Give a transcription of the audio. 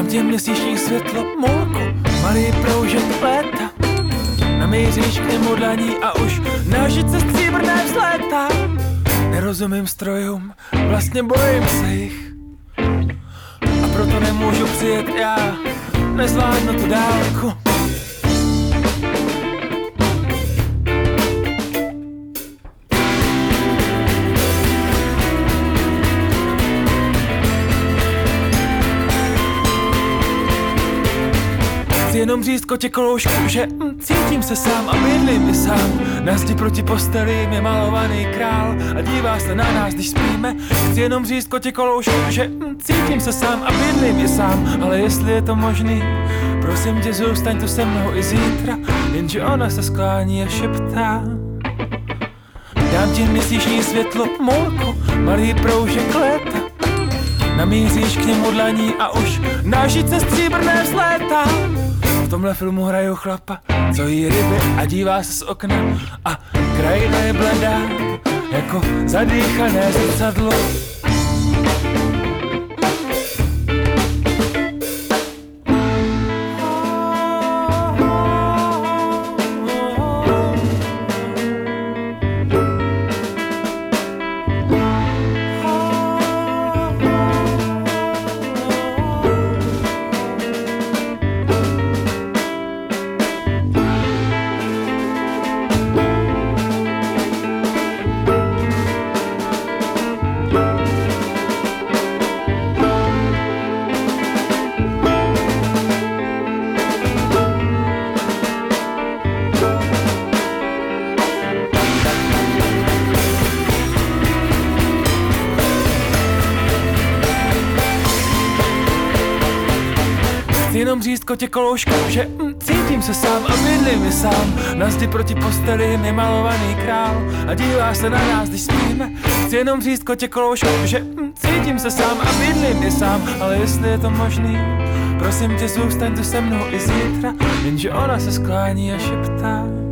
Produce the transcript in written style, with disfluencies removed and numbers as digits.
tě měsíční světlo, můlku, malý proužek léta. Namíříš k němu dlaní a už nožice stříbrné vzlétá. Nerozumím strojům, vlastně bojím se jich. A proto nemůžu přijet já, nezvládnu tu dálku. Chci jenom říct kotě koloušku, že cítím se sám a bydlím i sám. Na zdi proti posteli je malovaný král a dívá se na nás, když spíme. Chci jenom říct kotě koloušku, že cítím se sám a bydlím i sám. Ale jestli je to možný, prosím tě, zůstaň tu se mnou i zítra. Jenže ona se sklání a šeptá: dám ti měsíční světlo, můlku, malý proužek léta. Namíříš k němu dlaní a už nožice stříbrné vzlétá. V tomhle filmu hraju chlapa, co jí ryby a dívá se z okna. A krajina je bledá, jako zadýchané zrcadlo. Jenom říct kotě koloušku, že cítím se sám a bydlím i sám. Na zdi proti posteli je malovaný král a dívá se na nás, když spíme. Chci jenom říct kotě koloušku, že cítím se sám a bydlím i sám. Ale jestli je to možný, prosím tě, zůstaň tu se mnou i zítra. Jenže ona se sklání a šeptá: